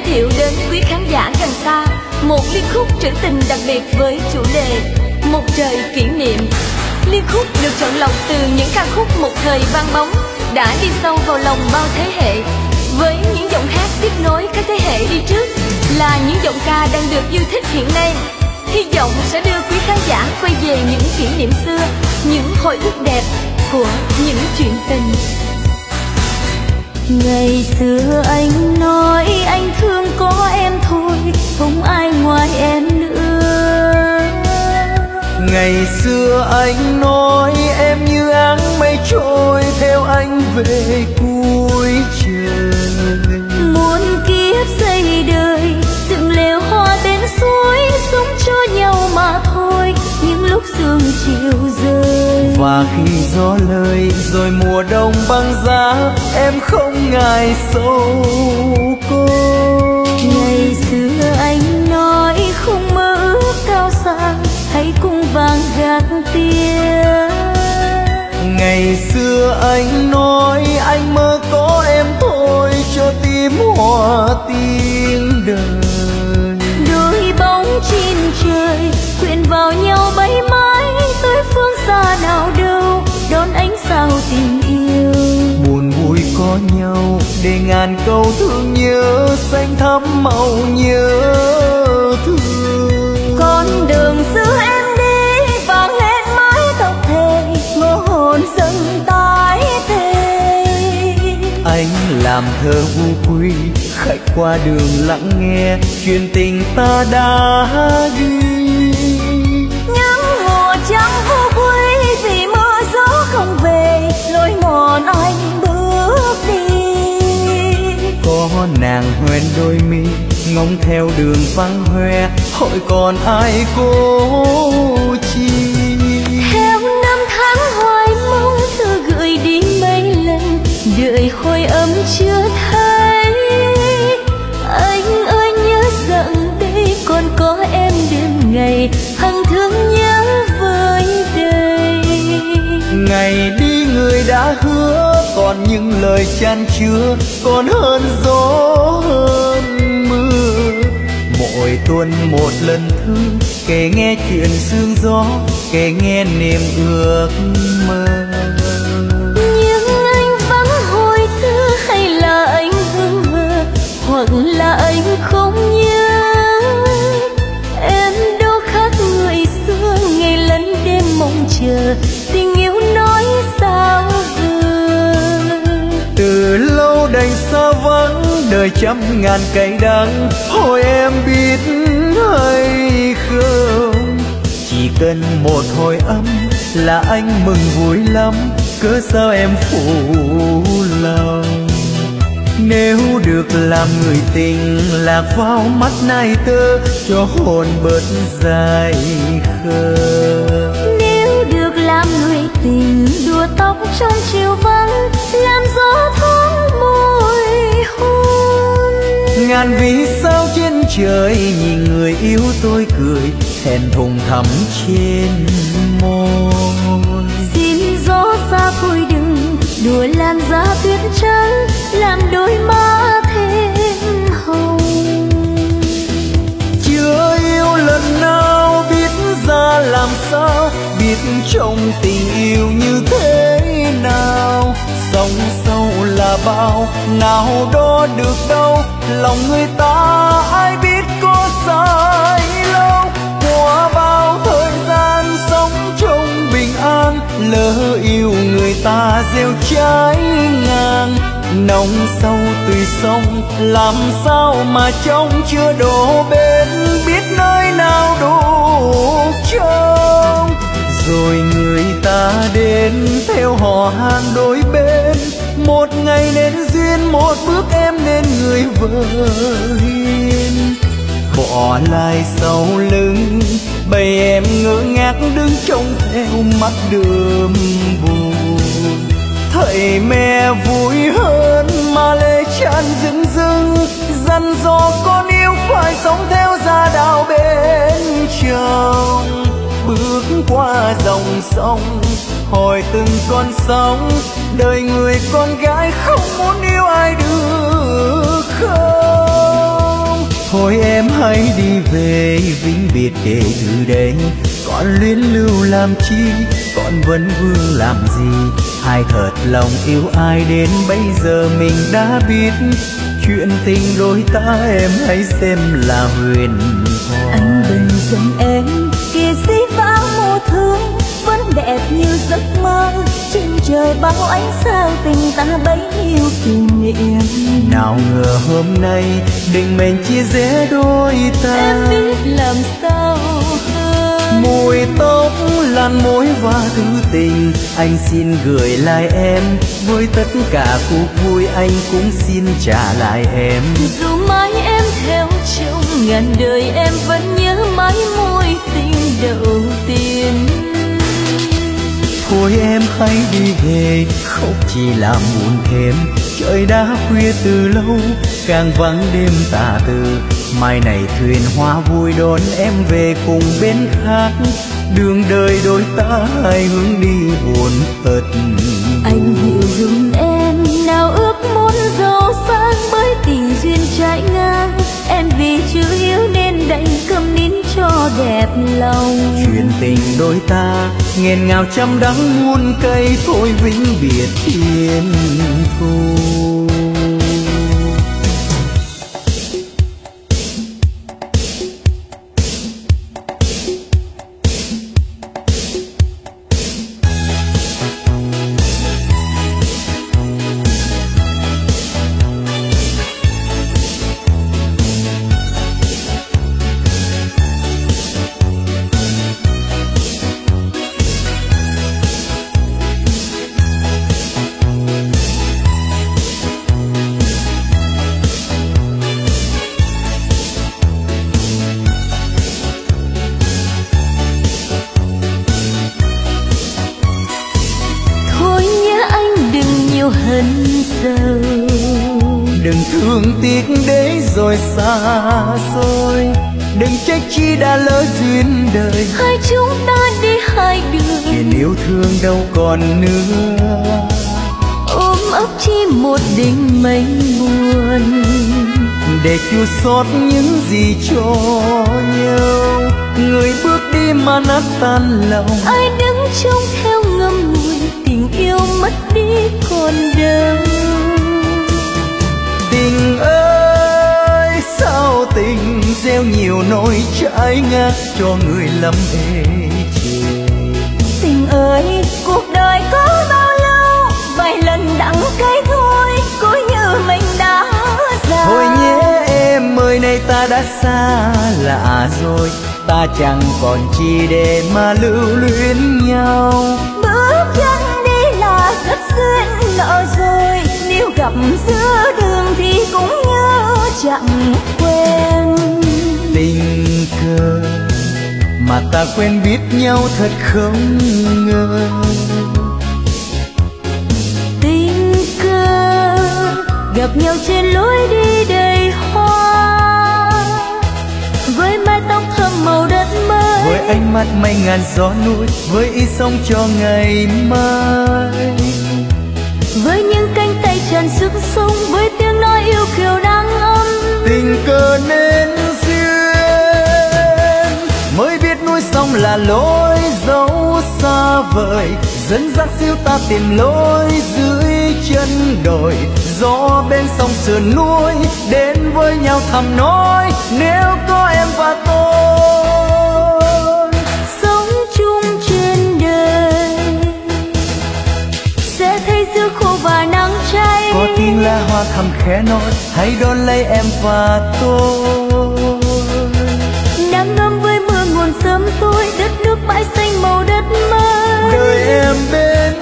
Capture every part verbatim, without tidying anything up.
thiệu đến quý khán giả gần xa một liên khúc trữ tình đặc biệt với chủ đề Một Trời Kỷ Niệm. Liên khúc được chọn lọc từ những ca khúc một thời vang bóng, đã đi sâu vào lòng bao thế hệ, với những giọng hát tiếp nối các thế hệ đi trước, là những giọng ca đang được yêu thích hiện nay. Hy vọng sẽ đưa quý khán giả quay về những kỷ niệm xưa, những hồi ức đẹp của những chuyện tình. Ngày xưa anh nói anh thương có em thôi, không ai ngoài em nữa. Ngày xưa anh nói em như áng mây trôi theo anh về cuối trời. Muôn kiếp xây đời dựng lều hoa bên suối, sống cho nhau mà thôi những lúc sương chiều rơi. Và khi gió lời rồi mùa đông băng giá, em không ngại sầu cô. Ngày xưa anh nói không mơ ước cao xa, hãy cùng vang gác tiếng. Ngày xưa anh nói anh mơ có em thôi, cho tim hòa tiếng đời. Đôi bóng trên trời quyện vào nhau bay mãi tới phương xa nào đâu, đón ánh sao tình yêu. Buồn vui có nhau để ngàn câu thương nhớ, xanh thắm màu nhớ thương. Con đường xưa em đi vang lên mãi tóc thề, ngô hồn dâng tái thề. Anh làm thơ vô quy, khách qua đường lặng nghe chuyện tình ta đã ghi. Những mùa trắng vô quy vì mưa gió không về, lối mòn anh bước đi. Có nàng hoen đôi mi ngóng theo đường vắng hoe, hỏi còn ai cố chi. Theo năm tháng hoài mong thư gửi đi mấy lần, đợi hồi âm chưa thấy. Anh ơi nhớ rằng đây còn có em đêm ngày, hằng thương nhớ với đời. Ngày đi người đã hứa, còn những lời chan chứa còn hơn gió hơn mưa. Mỗi tuần một lần thư kể nghe chuyện sương gió, kể nghe niềm ước mơ. Nhưng anh vắng hồi thư, hay là anh hững hờ, hoặc là anh không nhớ. Em đâu khác người xưa, ngày lẫn đêm mong chờ tình yêu nói sao vừa. Từ lâu đành xa vắng đời trăm ngàn cay đắng, hỏi em biết hay không. Chỉ cần một hồi âm là anh mừng vui lắm, cớ sao em phụ lòng. Nếu được làm người tình lạc vào mắt nai tơ, cho hồn bớt dài khờ. Nếu được làm người tình đùa tóc trong chiều vắng, làm gió thoáng môi hôn. Ngàn vì sao trên trời nhìn người yêu tôi cười, hẹn thùng thắm trên môi. Xin gió xa thôi đừng đùa lan giá tuyết trắng, làm đôi má thêm hồng. Chưa yêu lần nào biết ra làm sao, biết trong tình yêu như thế nào. Sông sâu là bao, nào đó được đâu, lòng người ta ai biết có dài lâu. Qua bao thời gian sống trong bình an, lỡ yêu người ta gieo trái ngang. Nông sâu tùy sông làm sao mà trong chưa đổ bên, biết nơi nào đủ trông. Rồi người ta đến theo họ hàng đôi bên, một ngày nên duyên, một bước em nên người vợ hiền. Bỏ lại sau lưng bầy em ngơ ngác đứng trông theo mắt đượm buồn. Thầy mẹ vui hơn mà lệ tràn rưng rưng, dặn dò con yêu phải sống theo gia đạo bên chồng. Bước qua dòng sông hỏi từng con sóng, đời người con gái không muốn yêu ai được không. Thôi em hãy đi về vĩnh biệt để từ đây. Còn luyến lưu làm chi, còn vấn vương làm gì? Hai thật lòng yêu ai đến bây giờ mình đã biết. Chuyện tình đôi ta em hãy xem là huyền thoại. Anh đừng giận em, kìa sĩ pháo mùa thương vẫn đẹp như giấc mơ. Trên trời bao ánh sao tình ta bấy nhiêu kỷ niệm. Nào ngờ hôm nay định mệnh chia rẽ đôi ta. Em biết làm sao hơn. Mùi tóc làn môi và thứ tình anh xin gửi lại em. Với tất cả cuộc vui anh cũng xin trả lại em. Dù mãi em theo chồng ngàn đời em vẫn nhớ mãi mối tình đầu tiên. Thôi em hãy đi về, khóc chỉ làm buồn thêm. Trời đã khuya từ lâu, càng vắng đêm tà tư. Mai này thuyền hoa vui đón em về cùng bên khác. Đường đời đôi ta hai hướng đi buồn thật. Anh hiểu dùm em, nào ước muốn giàu sang bởi tình duyên trái ngang. Em vì chưa yêu nên đành câm nín cho đẹp lòng. Chuyện tình đôi ta nghẹn ngào trăm đắng muôn cây. Thôi vĩnh biệt thiên thu. Đừng thương tiếc để rồi xa xôi. Đừng trách chi đã lỡ duyên đời. Hai chúng ta đi hai đường, chuyện yêu thương đâu còn nữa. Ôm ấp chi một đỉnh mênh buồn, để chua xót những gì cho nhau. Người bước đi mà nát tan lòng. Ai đứng trông theo ngâm ngùi, tình yêu mất đi còn đâu. Tình ơi sao tình gieo nhiều nỗi trái ngang cho người lầm ê chề. Tình ơi cuộc đời có bao lâu, vài lần đắng cay thôi, cứ như mình đã già. Thôi nhé em ơi, nay ta đã xa lạ rồi. Ta chẳng còn chi để mà lưu luyến nhau. Bước chân đi là rất duyên nợ rồi. Nếu gặp giữa đường thì cũng nhớ chẳng quên. Tình cờ mà ta quen biết nhau thật không ngờ. Tình cờ gặp nhau trên lối đi đầy hoa, với mái tóc thơm màu đất mới, với ánh mắt mây ngàn gió núi, với ý sống cho ngày mai, với những cánh tay tràn sức sống, với tiếng nói yêu kiều đang ấm. Tình cờ nên duyên mới biết núi sông là lối dấu xa vời, dẫn dắt siêu ta tìm lối dưới chân đồi. Gió bên sông sườn núi đến với nhau thầm nói, nếu có em và tôi sống chung trên đời sẽ thấy giữa khô và nắng cháy. Có tiếng la hoa thầm khẽ nói, hãy đón lấy em và tôi. Đang ngâm với mưa nguồn sớm tối, đất nước bãi xanh màu đất mới. Đời em bên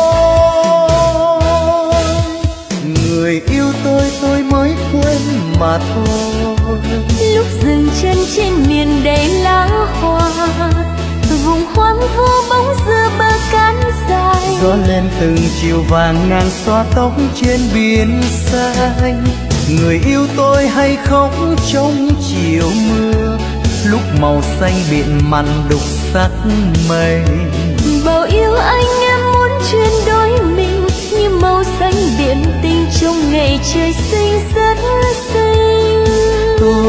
tôi, người yêu tôi tôi mới quên mà thôi. Lúc dừng chân trên miền đầy lá hoa, vùng hoang vu bóng dưa bờ cát dài. Gió lên từng chiều vàng ngang xóa tóc trên biển xanh. Người yêu tôi hay khóc trong chiều mưa, lúc màu xanh biển mặn đục sắc mây. Bao yêu anh em muốn chuyên đôi mình, như màu xanh biển tình trong ngày trời xinh rất xinh. Tôi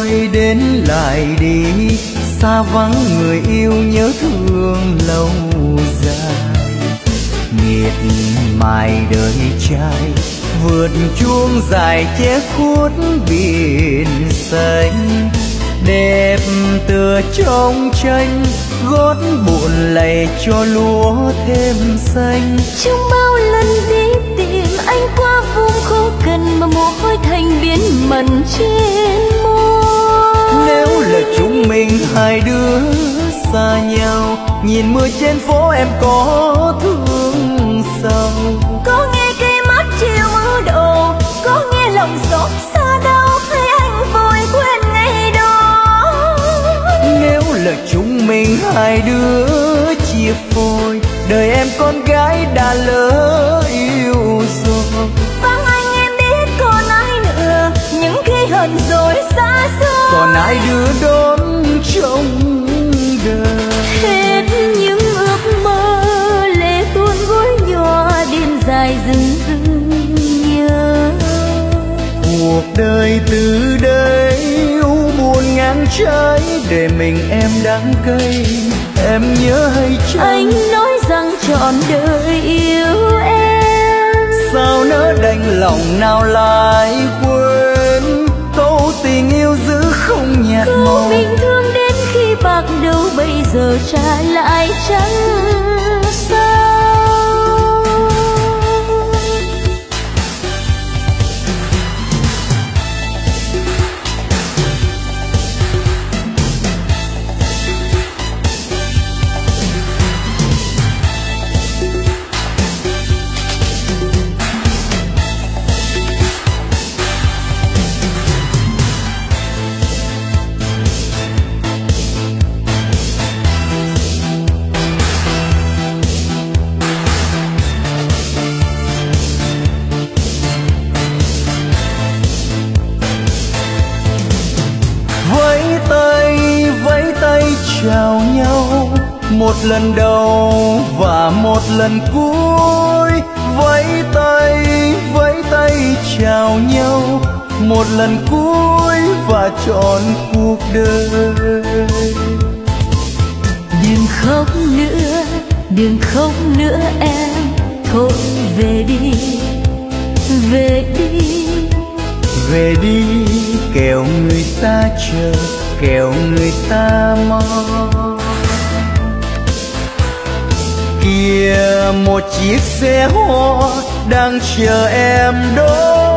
rồi đến lại đi, xa vắng người yêu nhớ thương lâu dài. Miệt mài đời trai vượt chuông dài che khuất biển xanh, đẹp tựa trong tranh gót bụi lầy cho lúa thêm xanh. Trong bao lần đi tìm anh qua vùng khô cằn mà mồ hôi thành biến mẩn trên môi. Nếu là chúng mình hai đứa xa nhau, nhìn mưa trên phố em có thương sâu. Có nghe cây mắt chiều mưa đầu, có nghe lòng xót xa đau hay anh vội quên ngày đó. Nếu là chúng mình hai đứa chia phôi, đời em con gái đã lỡ yêu rồi. Vắng anh em biết còn ai nữa, những khi hận rồi xa xôi. Còn ai đưa đón trong đời. Hết những ước mơ lệ tuôn gối nhòa, đêm dài rừng rừng nhớ. Cuộc đời từ đây u buồn ngang trái, để mình em đắng cay, em nhớ hay chăng? Anh nói rằng trọn đời yêu em, sao nỡ đành lòng nào lại quên câu tình yêu giữ không nhạt màu. câu bình thường đến khi bạc đầu, bây giờ trả lại chẳng sao. Chào nhau một lần đầu và một lần cuối, vẫy tay vẫy tay chào nhau một lần cuối và trọn cuộc đời. Đừng khóc nữa, đừng khóc nữa em, thôi về đi, về đi, về đi kẻo người ta chờ, kẻo người ta mong. Kìa một chiếc xe hoa đang chờ em đó,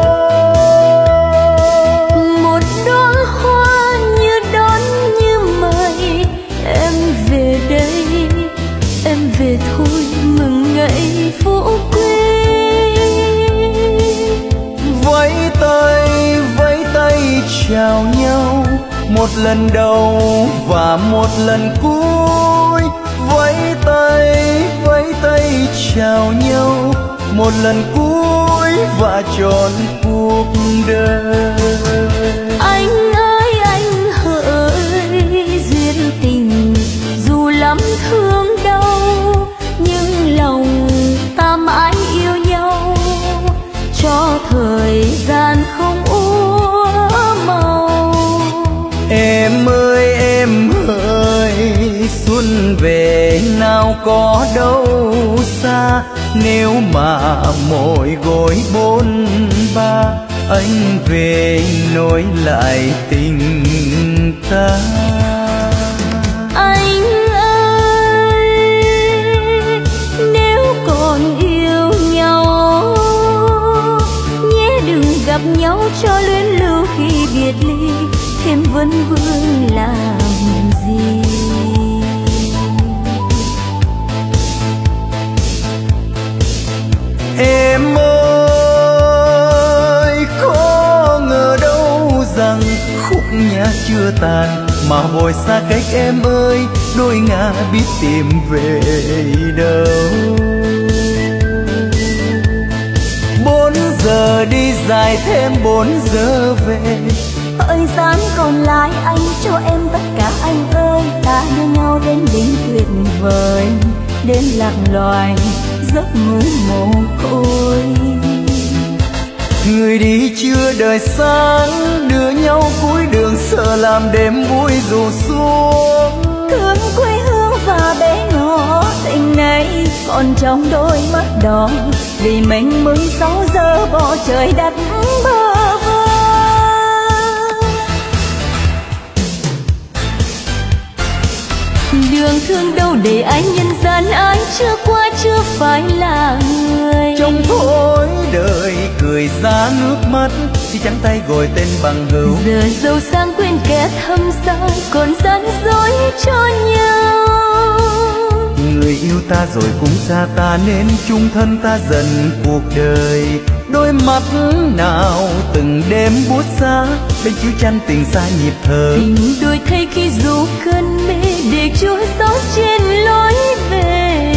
một đóa hoa như đón như mời em về đây, em về thôi mừng ngày phú quý. vẫy tay vẫy tay chào nhau một lần đầu và một lần cuối, vẫy tay vẫy tay chào nhau một lần cuối và trọn cuộc đời. Anh ơi anh hỡi, duyên tình dù lắm thương đau, nhưng lòng ta mãi yêu nhau, cho thời gian không úa màu. Em ơi em ơi, xuân về nào có đâu xa, nếu mà mỗi gối bốn ba, anh về nối lại tình ta. Anh ơi, nếu còn yêu nhau, nhé đừng gặp nhau cho luyến lưu khi biệt ly, thêm vấn vương làm gì. Em ơi, có ngờ đâu rằng khúc nhạc chưa tàn, mà vội xa cách em ơi, đôi ngả biết tìm về đâu. Bốn giờ đi dài thêm bốn giờ về, thời gian còn lại anh cho em tất cả anh ơi, ta đưa nhau đến đỉnh tuyệt vời, đến lạc loài giấc ngủ mồ côi. Người đi chưa đời sáng, đưa nhau cuối đường sợ làm đêm vui dù xuống. Thương quê hương và bể ngỏ, tình này còn trong đôi mắt đỏ, vì mình mới sáu giờ bỏ trời đặt bơ vơ. Đường thương đâu để anh nhân gian, ai chưa qua chưa phải là người. Trong thối đời cười ra nước mắt, chỉ trắng tay gọi tên bằng hữu. Giờ giàu sang quên kẻ thâm sao, còn gian dối cho nhau. Người yêu ta rồi cũng xa ta, nên chung thân ta dần cuộc đời. Đôi mắt nào từng đêm buốt giá, bên chiếu tranh tình xa nhịp thở. Tình đôi thay khi dù cơn mê, để chúa gió trên lối về.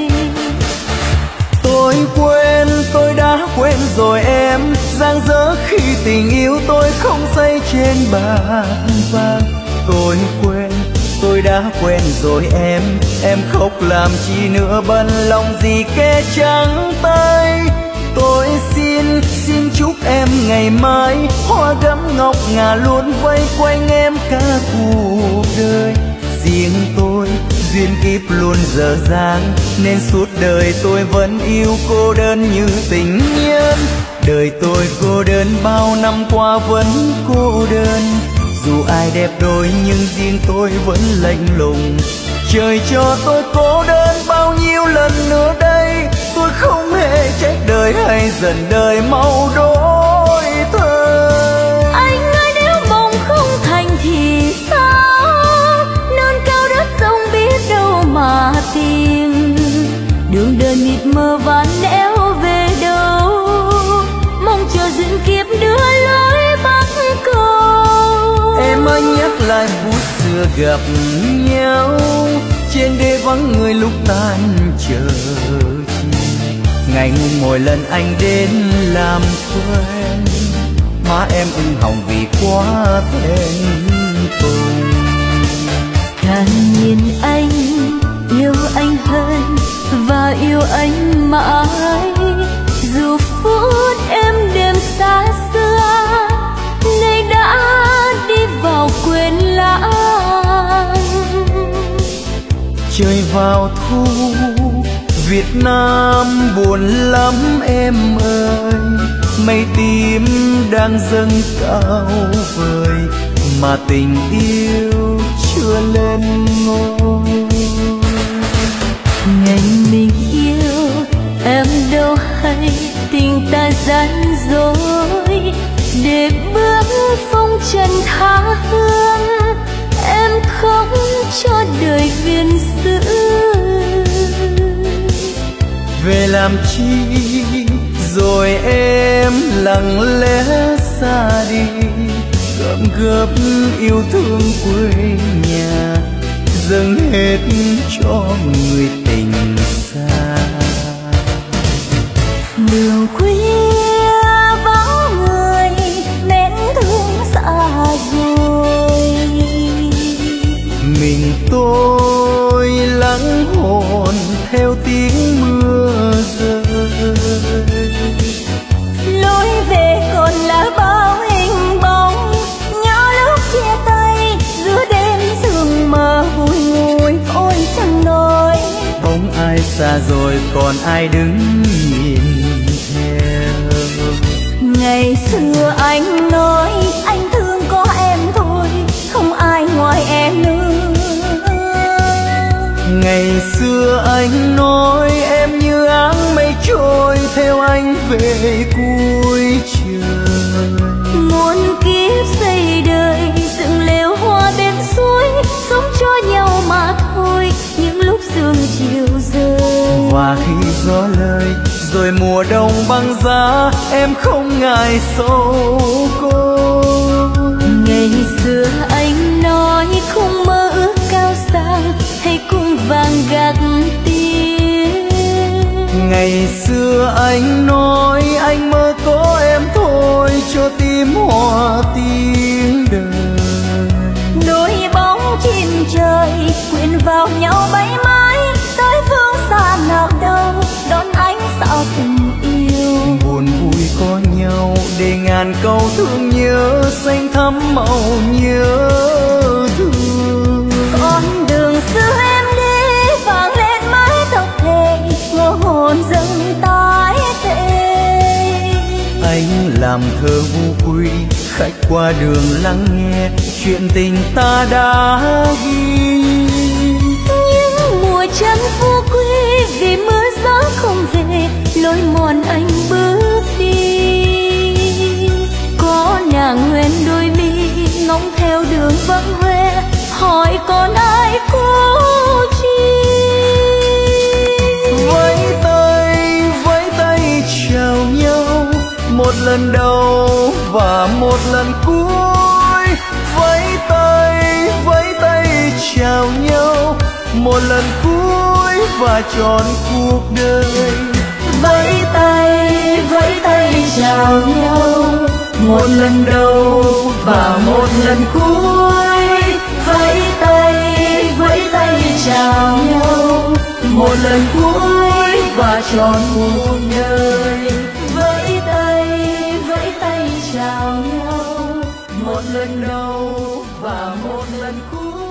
Tôi quên, tôi đã quên rồi em, giang dở khi tình yêu tôi không xây trên bảng vàng. Tôi quên, tôi đã quên rồi em, em khóc làm chi nữa, bận lòng gì kẻ trắng tay. Tôi xin, xin chúc em ngày mai, hoa gấm ngọc ngà luôn vây quanh em cả cuộc đời. Riêng tôi, duyên kiếp luôn dở dang, nên suốt đời tôi vẫn yêu cô đơn như tình nhân. Đời tôi cô đơn bao năm qua vẫn cô đơn, dù ai đẹp đôi nhưng riêng tôi vẫn lạnh lùng. Trời cho tôi cô đơn bao nhiêu lần nữa đây, tôi không hề trách đời hay giận đời mau đổi thời. Anh ơi nếu mong không thành thì sao, non cao đất rộng biết đâu mà tìm. Đường đời mịt mờ ván éo về đâu, mong chờ duyên kiếp đưa lối bắc cầu. Em ơi nhắc lại phút xưa gặp nhau, trên đê vắng người lúc tan chờ chi. Ngày ngủ mỗi lần anh đến làm quen, má em ửng hồng vì quá thẹn thùng. Càng nhìn anh, yêu anh hơn và yêu anh mãi. Dù phút em đêm xa xưa, nay đã đi vào quên lãng. Trời vào thu, Việt Nam buồn lắm em ơi. Mây tím đang dâng cao vời, mà tình yêu chưa lên ngôi. Ngày mình yêu em đâu hay tình ta gian dối, để bước phong trần tha hương em không cho đời viên giữ. Về làm chi rồi em lặng lẽ xa đi, gom góp yêu thương quê nhà, dâng hết cho người tình xa. Đường khuya vắng người nên thương xa rồi, mình tôi lắng hồn theo tiếng mưa rơi. Lối về còn là bao hình bóng, nhớ lúc chia tay giữa đêm sương mờ bụi ngùi. Ôi chẳng nói Bóng ai xa rồi còn ai đứng nhìn theo. ngày xưa anh nói anh thương có em thôi, không ai ngoài em nữa. Ngày xưa anh nói em như áng mây trôi, theo anh về cuối trời. Muôn kiếp xây đời dựng lều hoa bên suối, sống cho nhau mà thôi những lúc sương chiều rơi. Và khi gió lời rồi mùa đông băng giá, em không ngại sầu cô. Ngày xưa anh nói không mơ ước cao xa, hay cung vàng gạc tiền. Ngày xưa anh nói anh mơ có em thôi, cho tim hòa tiếng đời. Đôi bóng chim trời quyện vào nhau bay mãi, tới phương xa nào đâu đón ánh sao tình yêu. Buồn vui có nhau ngàn câu thương nhớ xanh thắm màu nhớ thương. Con đường xưa em đi vang lên mái tóc thề, ngô hồn dâng tái tệ. Anh làm thơ vô quy, khách qua đường lắng nghe chuyện tình ta đã ghi. Những mùa trăng phú quý vì mưa gió không về, lối mòn anh bước đi. Có nàng nguyện đôi mi ngóng theo đường vắng hoe, hỏi còn ai cố chi. Vẫy tay vẫy tay chào nhau, một lần đầu và một lần cuối. Vẫy tay vẫy tay chào nhau, một lần cuối và trọn cuộc đời. Vẫy tay vẫy tay chào nhau, một lần đầu và một lần cuối. vẫy tay vẫy tay chào nhau, một lần cuối và trọn cuộc đời. vẫy tay vẫy tay chào nhau, một lần đầu và một lần cuối.